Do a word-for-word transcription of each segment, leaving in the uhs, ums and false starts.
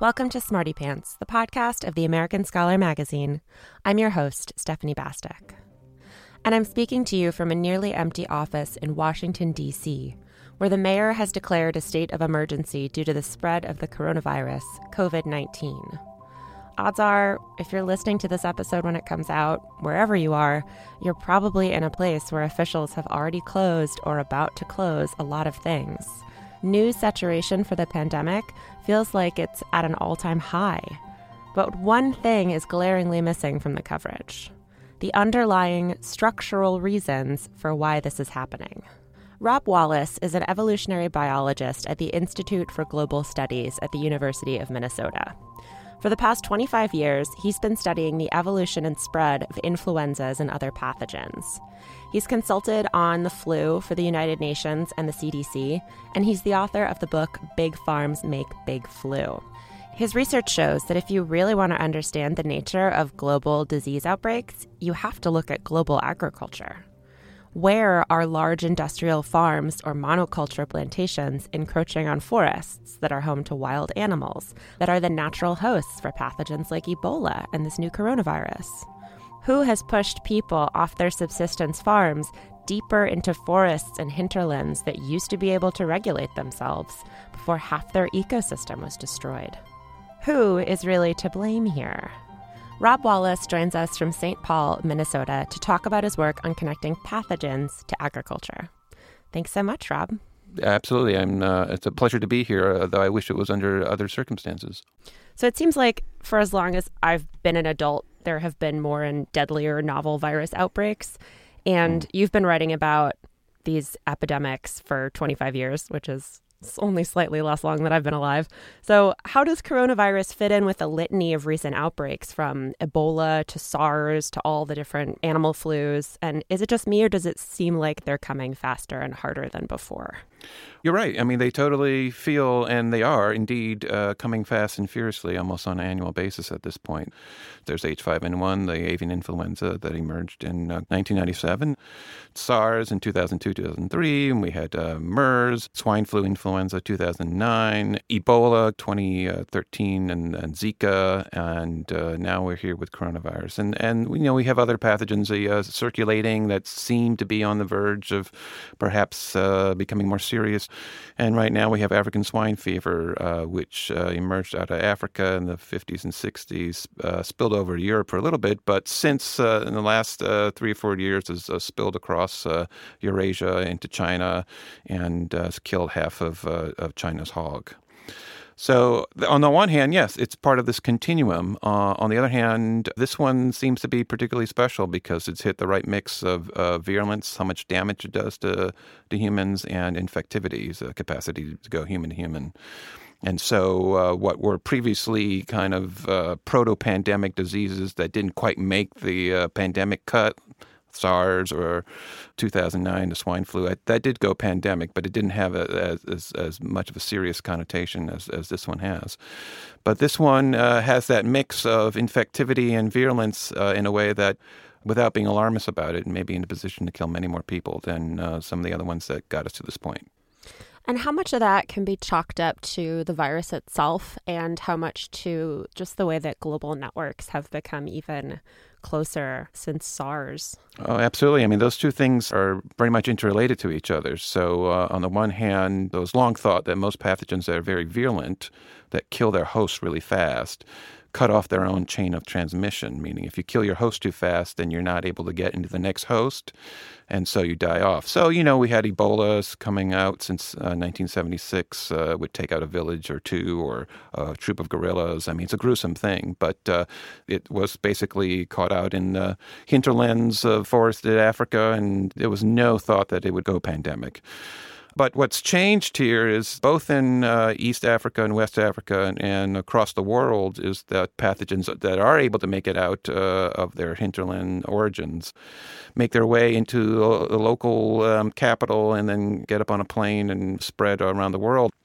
Welcome to Smarty Pants, the podcast of the American Scholar magazine. I'm your host, Stephanie Bastek. And I'm speaking to you from a nearly empty office in Washington, D C, where the mayor has declared a state of emergency due to the spread of the coronavirus, covid nineteen. Odds are, if you're listening to this episode when it comes out, wherever you are, you're probably in a place where officials have already closed or about to close a lot of things. News saturation for the pandemic feels like it's at an all-time high. But one thing is glaringly missing from the coverage: the underlying structural reasons for why this is happening. Rob Wallace is an evolutionary biologist at the Institute for Global Studies at the University of Minnesota. For the past twenty-five years, he's been studying the evolution and spread of influenzas and other pathogens. He's consulted on the flu for the United Nations and the C D C, and he's the author of the book Big Farms Make Big Flu. His research shows that if you really want to understand the nature of global disease outbreaks, you have to look at global agriculture. Where are large industrial farms or monoculture plantations encroaching on forests that are home to wild animals, that are the natural hosts for pathogens like Ebola and this new coronavirus? Who has pushed people off their subsistence farms deeper into forests and hinterlands that used to be able to regulate themselves before half their ecosystem was destroyed? Who is really to blame here? Rob Wallace joins us from Saint Paul, Minnesota, to talk about his work on connecting pathogens to agriculture. Thanks so much, Rob. Absolutely. I'm, uh, it's a pleasure to be here, uh, though I wish it was under other circumstances. So it seems like for as long as I've been an adult, there have been more and deadlier novel virus outbreaks. And mm. you've been writing about these epidemics for twenty-five years, which is only slightly less long than I've been alive. So how does coronavirus fit in with a litany of recent outbreaks, from Ebola to SARS to all the different animal flus? And is it just me, or does it seem like they're coming faster and harder than before? You're right. I mean, they totally feel, and they are indeed, uh, coming fast and furiously almost on an annual basis at this point. There's H five N one, the avian influenza that emerged in uh, nineteen ninety-seven, SARS in two thousand two, two thousand three, and we had uh, MERS, swine flu influenza two thousand nine, Ebola twenty thirteen, and, and Zika, and uh, now we're here with coronavirus. And, and you know, we have other pathogens uh, circulating that seem to be on the verge of perhaps uh, becoming more serious. And right now we have African swine fever, uh, which uh, emerged out of Africa in the fifties and sixties, uh, spilled over to Europe for a little bit, but since uh, in the last uh, three or four years has uh, spilled across uh, Eurasia into China and uh, has killed half of, uh, of China's hog. So on the one hand, yes, it's part of this continuum. Uh, on the other hand, this one seems to be particularly special because it's hit the right mix of uh, virulence, how much damage it does to, to humans, and infectivity, the capacity to go human to human. And so uh, what were previously kind of uh, proto-pandemic diseases that didn't quite make the uh, pandemic cut, SARS or two thousand nine, the swine flu, that did go pandemic, but it didn't have a, as, as as much of a serious connotation as, as this one has. But this one uh, has that mix of infectivity and virulence uh, in a way that, without being alarmist about it, may be in a position to kill many more people than uh, some of the other ones that got us to this point. And how much of that can be chalked up to the virus itself, and how much to just the way that global networks have become even closer since SARS? Oh, absolutely. I mean, those two things are very much interrelated to each other. So uh, on the one hand, those long thought that most pathogens that are very virulent, that kill their host really fast, cut off their own chain of transmission, meaning if you kill your host too fast, then you're not able to get into the next host, and so you die off. So, you know, we had Ebola coming out since uh, nineteen seventy-six, uh, would take out a village or two or a troop of guerrillas. I mean, it's a gruesome thing, but uh, it was basically caught out in the hinterlands of forested Africa, and there was no thought that it would go pandemic. But what's changed here is both in uh, East Africa and West Africa and, and across the world is that pathogens that are able to make it out uh, of their hinterland origins make their way into the local um, capital and then get up on a plane and spread around the world.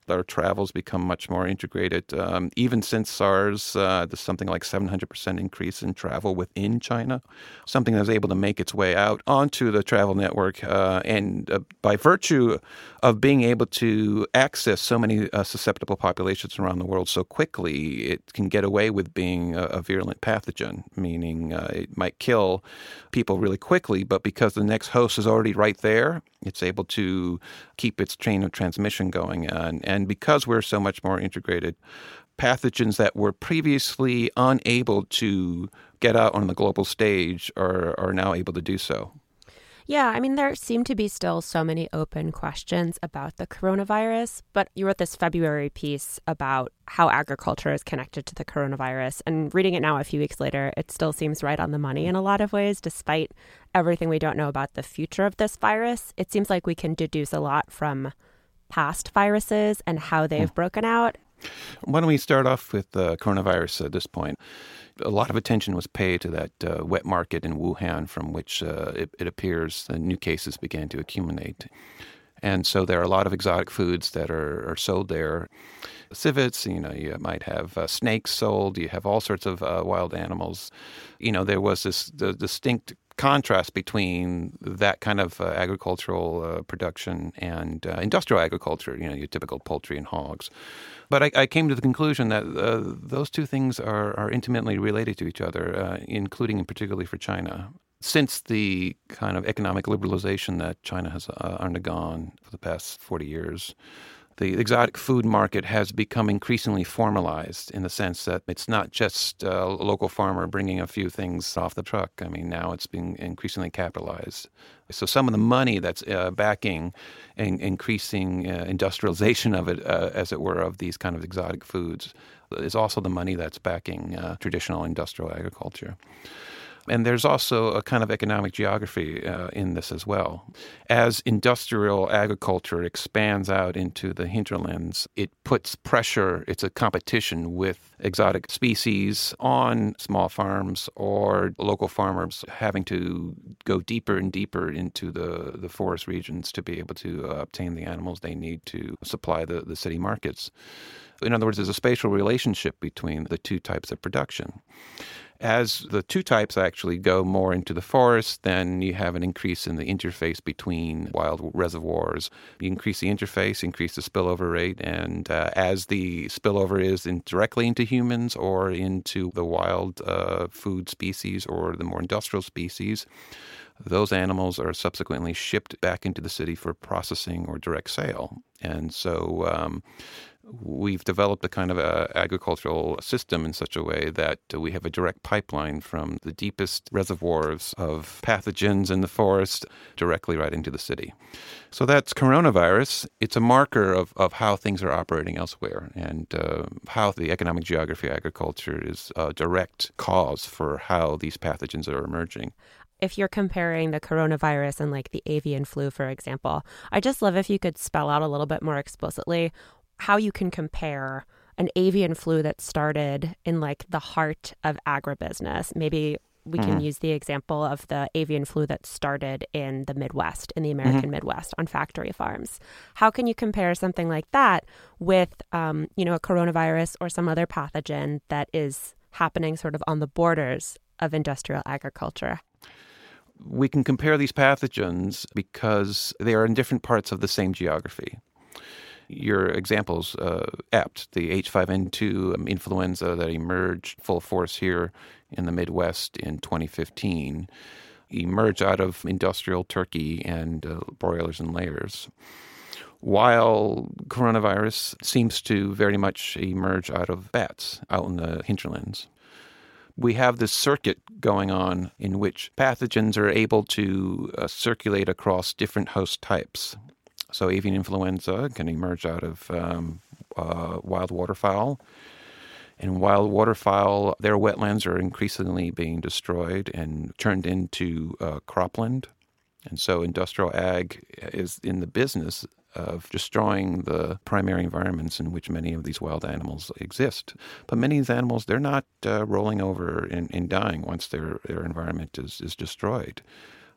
Our travel's become much more integrated. Um, even since SARS, uh, there's something like seven hundred percent increase in travel within China, something that was able to make its way out onto the travel network. Uh, and uh, by virtue of being able to access so many uh, susceptible populations around the world so quickly, it can get away with being a, a virulent pathogen, meaning uh, it might kill people really quickly, but because the next host is already right there, it's able to keep its chain of transmission going. And, and because we're so much more integrated, pathogens that were previously unable to get out on the global stage are, are now able to do so. Yeah, I mean, there seem to be still so many open questions about the coronavirus, but you wrote this February piece about how agriculture is connected to the coronavirus. And reading it now a few weeks later, it still seems right on the money in a lot of ways, despite everything we don't know about the future of this virus. It seems like we can deduce a lot from past viruses and how they've broken out. Why don't we start off with the coronavirus at this point? A lot of attention was paid to that uh, wet market in Wuhan from which uh, it, it appears the new cases began to accumulate. And so there are a lot of exotic foods that are, are sold there. Civets, you know, you might have uh, snakes sold. You have all sorts of uh, wild animals. You know, there was this the distinct contrast between that kind of uh, agricultural uh, production and uh, industrial agriculture, you know, your typical poultry and hogs. But I, I came to the conclusion that uh, those two things are, are intimately related to each other, uh, including and particularly for China. Since the kind of economic liberalization that China has uh, undergone for the past forty years, the exotic food market has become increasingly formalized in the sense that it's not just a local farmer bringing a few things off the truck. I mean, now it's being increasingly capitalized. So some of the money that's uh, backing and increasing uh, industrialization of it, uh, as it were, of these kind of exotic foods is also the money that's backing uh, traditional industrial agriculture. And there's also a kind of economic geography uh, in this as well. As industrial agriculture expands out into the hinterlands, it puts pressure, it's a competition with exotic species on small farms or local farmers having to go deeper and deeper into the, the forest regions to be able to uh, obtain the animals they need to supply the, the city markets. In other words, there's a spatial relationship between the two types of production. As the two types actually go more into the forest, then you have an increase in the interface between wild reservoirs. You increase the interface, increase the spillover rate, and uh, as the spillover is in directly into humans or into the wild uh, food species or the more industrial species, those animals are subsequently shipped back into the city for processing or direct sale. And so um, we've developed a kind of a agricultural system in such a way that we have a direct pipeline from the deepest reservoirs of pathogens in the forest directly right into the city. So that's coronavirus. It's a marker of, of how things are operating elsewhere and uh, how the economic geography of agriculture is a direct cause for how these pathogens are emerging. If you're comparing the coronavirus and like the avian flu, for example, I just love if you could spell out a little bit more explicitly how you can compare an avian flu that started in like the heart of agribusiness. Maybe we can mm-hmm. use the example of the avian flu that started in the Midwest, in the American mm-hmm. Midwest on factory farms. How can you compare something like that with, um, you know, a coronavirus or some other pathogen that is happening sort of on the borders of industrial agriculture? We can compare these pathogens because they are in different parts of the same geography. Your examples uh, apt. The H five N two influenza that emerged full force here in the Midwest in twenty fifteen emerged out of industrial turkey and uh, broilers and layers, while coronavirus seems to very much emerge out of bats out in the hinterlands. We have this circuit going on in which pathogens are able to uh, circulate across different host types. So avian influenza can emerge out of um, uh, wild waterfowl. And wild waterfowl, their wetlands are increasingly being destroyed and turned into uh, cropland. And so industrial ag is in the business of destroying the primary environments in which many of these wild animals exist. But many of these animals, they're not uh, rolling over and, and dying once their, their environment is, is destroyed.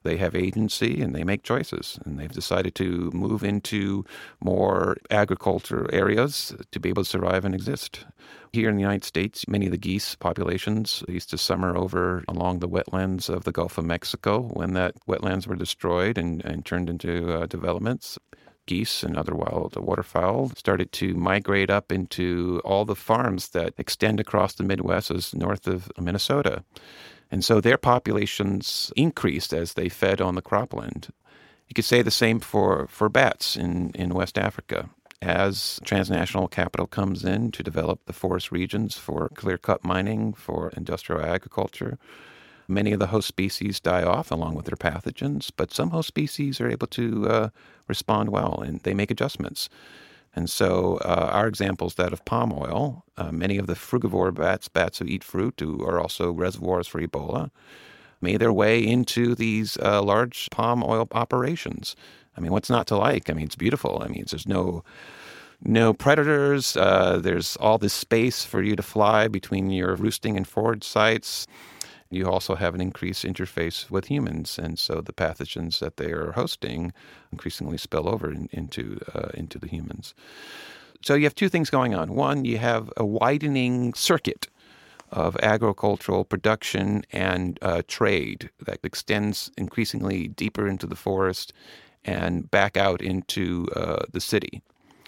They have agency and they make choices. And they've decided to move into more agricultural areas to be able to survive and exist. Here in the United States, many of the geese populations used to summer over along the wetlands of the Gulf of Mexico when that wetlands were destroyed and, and turned into uh, developments. Geese and other wild waterfowl started to migrate up into all the farms that extend across the Midwest as north of Minnesota. And so their populations increased as they fed on the cropland. You could say the same for, for bats in, in West Africa. As transnational capital comes in to develop the forest regions for clear-cut mining, for industrial agriculture, many of the host species die off along with their pathogens, but some host species are able to uh, respond well, and they make adjustments. And so uh, our example is that of palm oil. Uh, many of the frugivore bats, bats who eat fruit, who are also reservoirs for Ebola, made their way into these uh, large palm oil operations. I mean, what's not to like? I mean, it's beautiful. I mean, there's no no predators. Uh, there's all this space for you to fly between your roosting and forage sites. You also have an increased interface with humans, and so the pathogens that they are hosting increasingly spill over in, into uh, into the humans. So you have two things going on. One, you have a widening circuit of agricultural production and uh, trade that extends increasingly deeper into the forest and back out into uh, the city.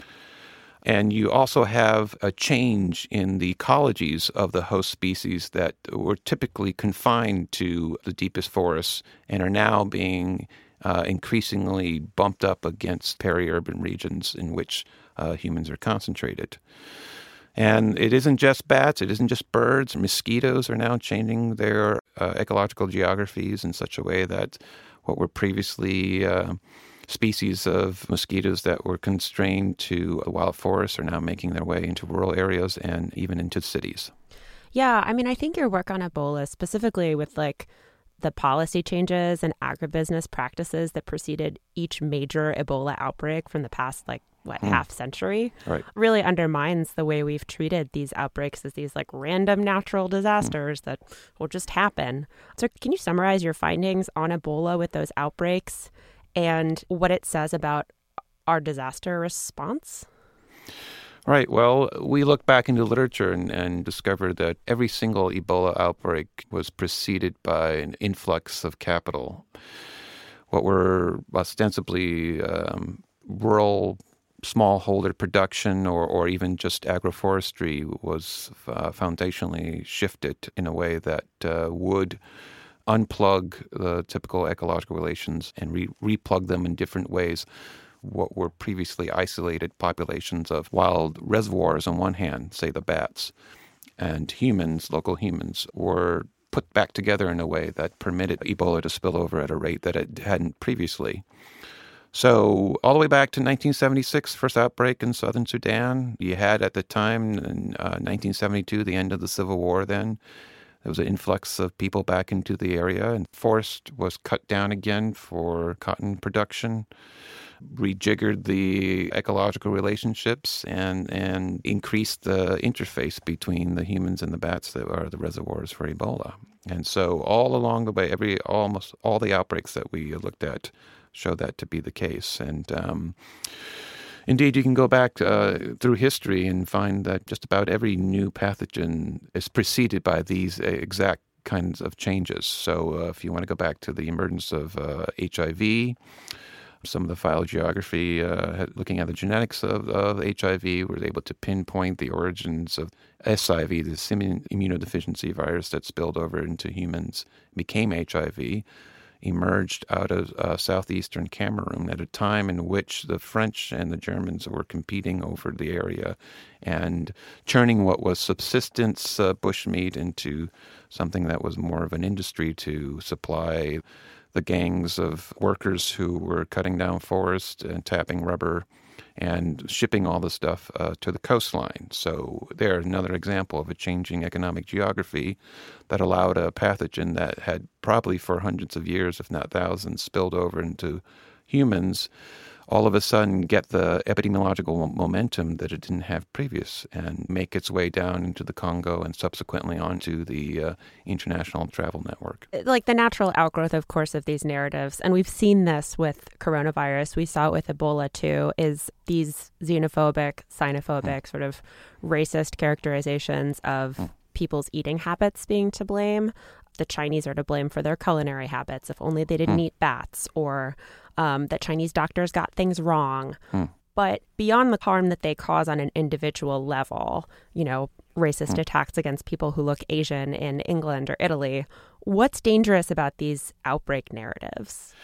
And you also have a change in the ecologies of the host species that were typically confined to the deepest forests and are now being uh, increasingly bumped up against peri-urban regions in which uh, humans are concentrated. And it isn't just bats, it isn't just birds. Mosquitoes are now changing their uh, ecological geographies in such a way that what were previously uh, species of mosquitoes that were constrained to wild forests are now making their way into rural areas and even into cities. Yeah, I mean, I think your work on Ebola, specifically with like the policy changes and agribusiness practices that preceded each major Ebola outbreak from the past, like, what, hmm. half century, right. really undermines the way we've treated these outbreaks as these like random natural disasters hmm. that will just happen. So can you summarize your findings on Ebola with those outbreaks and what it says about our disaster response? Right. Well, we looked back into literature and, and discovered that every single Ebola outbreak was preceded by an influx of capital. What were ostensibly um, rural smallholder production or, or even just agroforestry was uh, foundationally shifted in a way that uh, would unplug the typical ecological relations and re- replug them in different ways. What were previously isolated populations of wild reservoirs on one hand, say the bats, and humans, local humans, were put back together in a way that permitted Ebola to spill over at a rate that it hadn't previously. So all the way back to nineteen seventy-six, first outbreak in southern Sudan. You had at the time, in uh, nineteen seventy-two, the end of the Civil War then. There was an influx of people back into the area, and forest was cut down again for cotton production, rejiggered the ecological relationships, and, and increased the interface between the humans and the bats that are the reservoirs for Ebola. And so all along the way, every almost all the outbreaks that we looked at show that to be the case. And um, indeed, you can go back uh, through history and find that just about every new pathogen is preceded by these exact kinds of changes. So uh, if you want to go back to the emergence of uh, H I V, some of the phylogeography, uh, looking at the genetics of, of H I V, was able to pinpoint the origins of S I V, the simian immunodeficiency virus that spilled over into humans, became H I V, emerged out of uh, southeastern Cameroon at a time in which the French and the Germans were competing over the area and turning what was subsistence uh, bushmeat into something that was more of an industry to supply the gangs of workers who were cutting down forest and tapping rubber and shipping all the stuff uh, to the coastline. So there's another example of a changing economic geography that allowed a pathogen that had probably for hundreds of years, if not thousands, spilled over into humans, all of a sudden get the epidemiological momentum that it didn't have previous and make its way down into the Congo and subsequently onto the uh, international travel network. Like the natural outgrowth, of course, of these narratives, and we've seen this with coronavirus, we saw it with Ebola too, is these xenophobic, xenophobic, mm. sort of racist characterizations of mm. people's eating habits being to blame. The Chinese are to blame for their culinary habits. If only they didn't mm. eat bats, or um, that Chinese doctors got things wrong. Mm. But beyond the harm that they cause on an individual level, you know, racist mm. attacks against people who look Asian in England or Italy, what's dangerous about these outbreak narratives?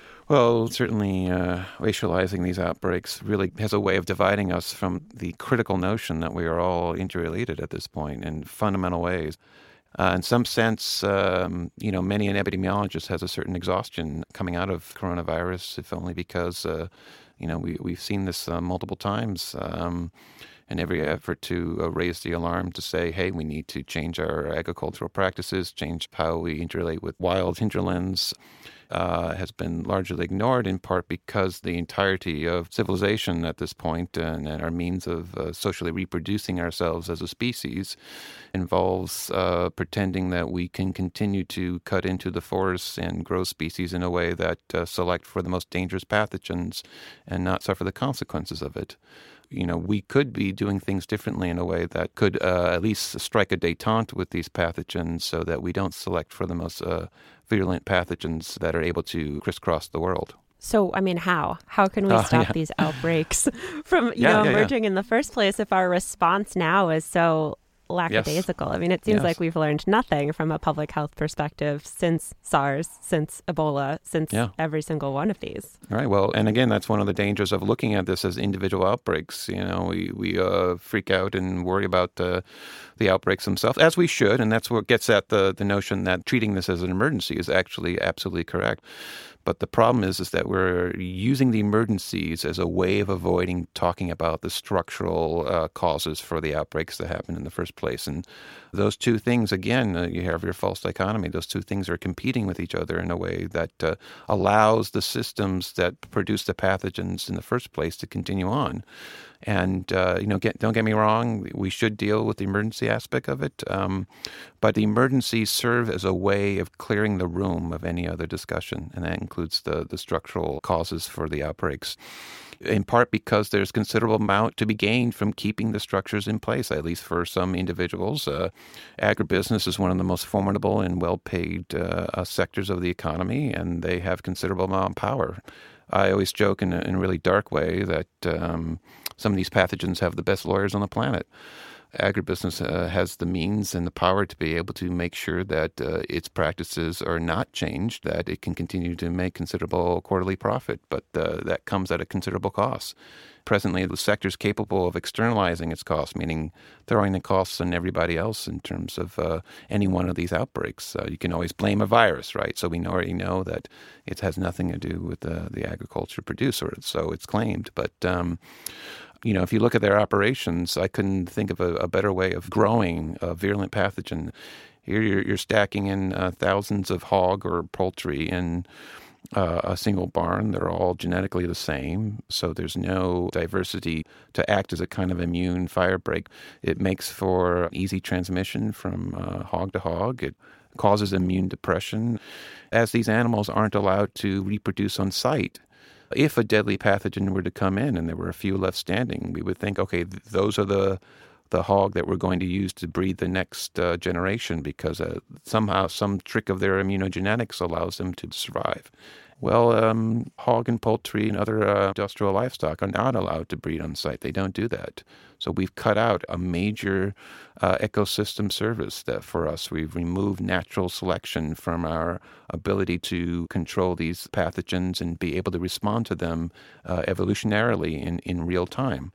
Well, certainly uh, racializing these outbreaks really has a way of dividing us from the critical notion that we are all interrelated at this point in fundamental ways. Uh, in some sense, um, you know, many an epidemiologist has a certain exhaustion coming out of coronavirus, if only because, uh, you know, we, we've seen this uh, multiple times. Um, and every effort to uh, raise the alarm to say, hey, we need to change our agricultural practices, change how we interrelate with wild hinterlands, uh, has been largely ignored, in part because the entirety of civilization at this point and, and our means of uh, socially reproducing ourselves as a species involves uh, pretending that we can continue to cut into the forests and grow species in a way that uh, select for the most dangerous pathogens and not suffer the consequences of it. You know, we could be doing things differently in a way that could uh, at least strike a détente with these pathogens so that we don't select for the most uh, virulent pathogens that are able to crisscross the world. So, I mean, how? How can we uh, stop yeah. these outbreaks from, you yeah, know, yeah, emerging yeah. in the first place if our response now is so lackadaisical? Yes. I mean, it seems yes. like we've learned nothing from a public health perspective since SARS, since Ebola, since yeah. every single one of these. All right. Well, and again, that's one of the dangers of looking at this as individual outbreaks. You know, we, we uh, freak out and worry about uh, the outbreaks themselves, as we should. And that's what gets at the, the notion that treating this as an emergency is actually absolutely correct. But the problem is, is that we're using the emergencies as a way of avoiding talking about the structural uh, causes for the outbreaks that happen in the first place. And those two things, again, uh, you have your false dichotomy. Those two things are competing with each other in a way that uh, allows the systems that produce the pathogens in the first place to continue on. And, uh, you know, get, don't get me wrong, we should deal with the emergency aspect of it. Um, but the emergencies serve as a way of clearing the room of any other discussion. And that includes the, the structural causes for the outbreaks, in part because there's considerable amount to be gained from keeping the structures in place, at least for some individuals. Uh, agribusiness is one of the most formidable and well-paid uh, sectors of the economy, and they have considerable amount of power. I always joke in a, in a really dark way that um, some of these pathogens have the best lawyers on the planet. Agribusiness uh, has the means and the power to be able to make sure that uh, its practices are not changed, that it can continue to make considerable quarterly profit, but uh, that comes at a considerable cost. Presently, the sector is capable of externalizing its costs, meaning throwing the costs on everybody else in terms of uh, any one of these outbreaks. Uh, you can always blame a virus, right? So we already know that it has nothing to do with uh, the agriculture producer, so it's claimed. But um, you know, if you look at their operations, I couldn't think of a, a better way of growing a virulent pathogen. Here you're, you're stacking in uh, thousands of hog or poultry in uh, a single barn. They're all genetically the same, so there's no diversity to act as a kind of immune firebreak. It makes for easy transmission from uh, hog to hog. It causes immune depression, as these animals aren't allowed to reproduce on site. If a deadly pathogen were to come in and there were a few left standing, we would think, okay, th- those are the the hog that we're going to use to breed the next uh, generation because uh, somehow some trick of their immunogenetics allows them to survive. Well, um, hog and poultry and other uh, industrial livestock are not allowed to breed on site. They don't do that. So we've cut out a major uh, ecosystem service that for us. We've removed natural selection from our ability to control these pathogens and be able to respond to them uh, evolutionarily in, in real time.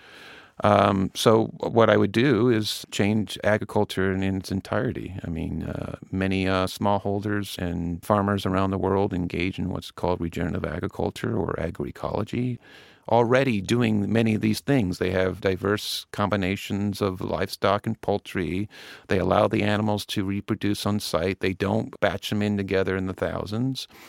Um, so what I would do is change agriculture in, in its entirety. I mean, uh, many uh, smallholders and farmers around the world engage in what's called regenerative agriculture or agroecology, already doing many of these things. They have diverse combinations of livestock and poultry. They allow the animals to reproduce on site. They don't batch them in together in the thousands.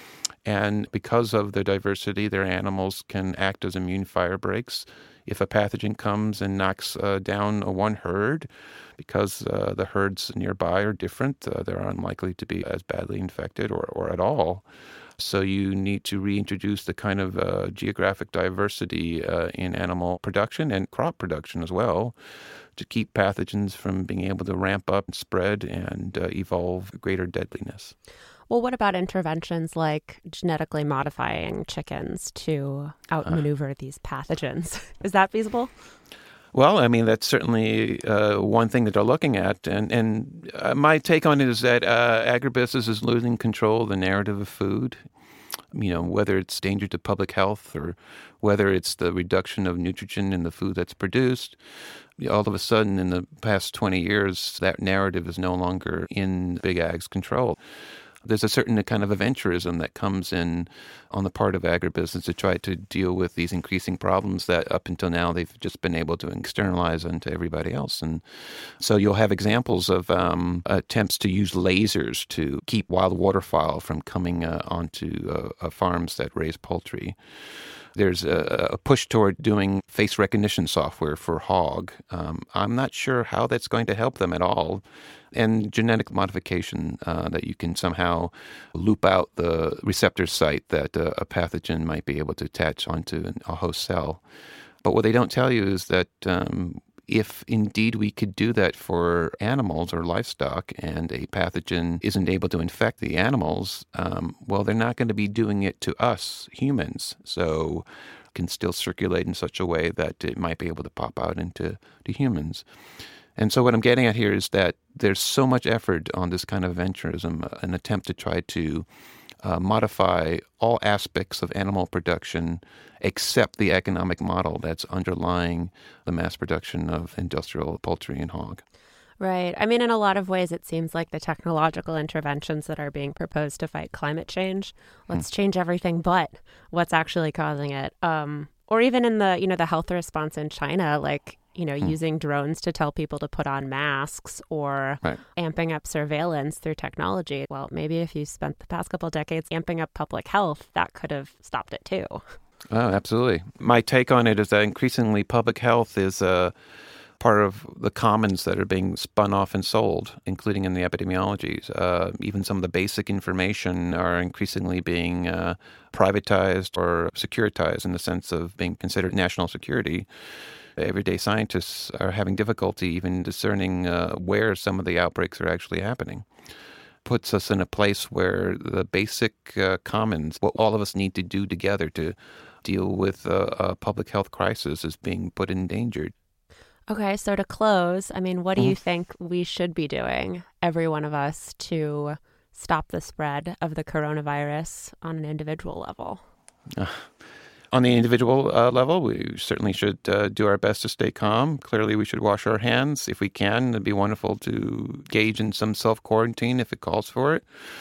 And because of their diversity, their animals can act as immune fire breaks. If a pathogen comes and knocks uh, down a one herd, because uh, the herds nearby are different, uh, they're unlikely to be as badly infected or, or at all. So you need to reintroduce the kind of uh, geographic diversity uh, in animal production and crop production as well to keep pathogens from being able to ramp up and spread and uh, evolve greater deadliness. Well, what about interventions like genetically modifying chickens to outmaneuver uh, these pathogens? Is that feasible? Well, I mean, that's certainly uh, one thing that they're looking at. And, and uh, my take on it is that uh, agribusiness is losing control of the narrative of food. You know, whether it's danger to public health or whether it's the reduction of nitrogen in the food that's produced. All of a sudden, in the past twenty years, that narrative is no longer in Big Ag's control. There's a certain kind of adventurism that comes in on the part of agribusiness to try to deal with these increasing problems that up until now they've just been able to externalize onto everybody else. And so you'll have examples of um, attempts to use lasers to keep wild waterfowl from coming uh, onto uh, uh, farms that raise poultry. There's a, a push toward doing face recognition software for hog. Um, I'm not sure how that's going to help them at all. And genetic modification, uh, that you can somehow loop out the receptor site that uh, a pathogen might be able to attach onto a host cell. But what they don't tell you is that um, if indeed we could do that for animals or livestock and a pathogen isn't able to infect the animals, um, well, they're not going to be doing it to us humans. So it can still circulate in such a way that it might be able to pop out into to humans. And so what I'm getting at here is that there's so much effort on this kind of venturism, an attempt to try to uh, modify all aspects of animal production except the economic model that's underlying the mass production of industrial poultry and hog. Right. I mean, in a lot of ways, it seems like the technological interventions that are being proposed to fight climate change, let's hmm. change everything but what's actually causing it. Um, or even in the, you know, the health response in China, like, you know, hmm. using drones to tell people to put on masks or right. amping up surveillance through technology. Well, maybe if you spent the past couple of decades amping up public health, that could have stopped it too. Oh, absolutely. My take on it is that increasingly public health is a part of the commons that are being spun off and sold, including in the epidemiologies. Uh, even some of the basic information are increasingly being uh, privatized or securitized in the sense of being considered national security. Everyday scientists are having difficulty even discerning uh, where some of the outbreaks are actually happening. Puts us in a place where the basic uh, commons, what all of us need to do together to deal with uh, a public health crisis, is being put in danger. Okay, so to close, I mean, what do mm-hmm. you think we should be doing, every one of us, to stop the spread of the coronavirus on an individual level? Uh. On the individual uh, level, we certainly should uh, do our best to stay calm. Clearly, we should wash our hands if we can. It'd be wonderful to engage in some self-quarantine if it calls for it.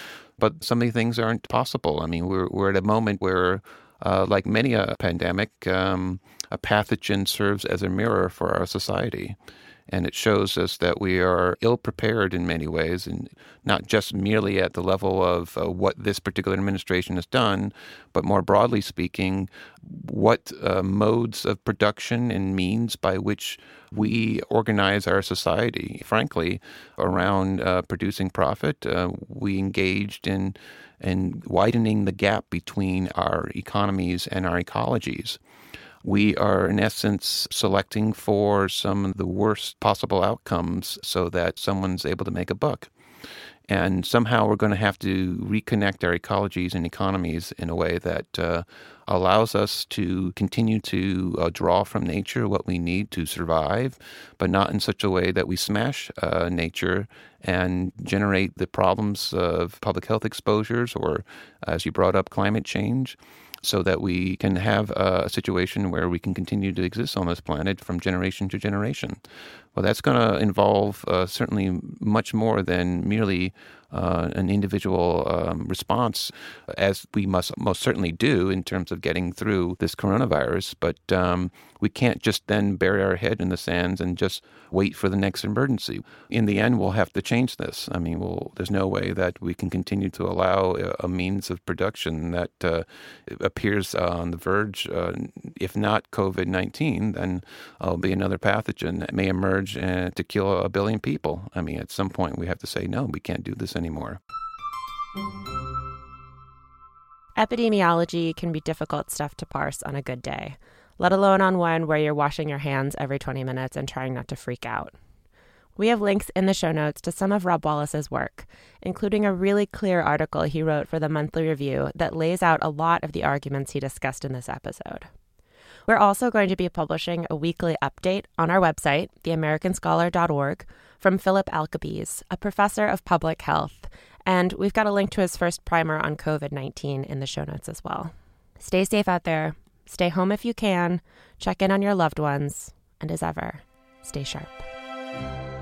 But some of these things aren't possible. I mean, we're we're at a moment where, uh, like many a pandemic, um, a pathogen serves as a mirror for our society. And it shows us that we are ill-prepared in many ways, and not just merely at the level of uh, what this particular administration has done, but more broadly speaking, what uh, modes of production and means by which we organize our society. Frankly, around uh, producing profit, uh, we engaged in, in widening the gap between our economies and our ecologies. We are, in essence, selecting for some of the worst possible outcomes so that someone's able to make a buck. And somehow we're going to have to reconnect our ecologies and economies in a way that uh, allows us to continue to uh, draw from nature what we need to survive, but not in such a way that we smash uh, nature and generate the problems of public health exposures or, as you brought up, climate change, so that we can have a situation where we can continue to exist on this planet from generation to generation. Well, that's going to involve uh, certainly much more than merely uh, an individual um, response, as we must most certainly do in terms of getting through this coronavirus. But um, we can't just then bury our head in the sands and just wait for the next emergency. In the end, we'll have to change this. I mean, we'll, there's no way that we can continue to allow a, a means of production that uh, appears uh, on the verge. Uh, if not COVID nineteen, then it'll be another pathogen that may emerge uh, to kill a billion people. I mean, at some point, we have to say, no, we can't do this anymore. Epidemiology can be difficult stuff to parse on a good day, let alone on one where you're washing your hands every twenty minutes and trying not to freak out. We have links in the show notes to some of Rob Wallace's work, including a really clear article he wrote for the Monthly Review that lays out a lot of the arguments he discussed in this episode. We're also going to be publishing a weekly update on our website, the american scholar dot org, from Philip Alcabez, a professor of public health, and we've got a link to his first primer on COVID nineteen in the show notes as well. Stay safe out there. Stay home if you can. Check in on your loved ones. And as ever, stay sharp.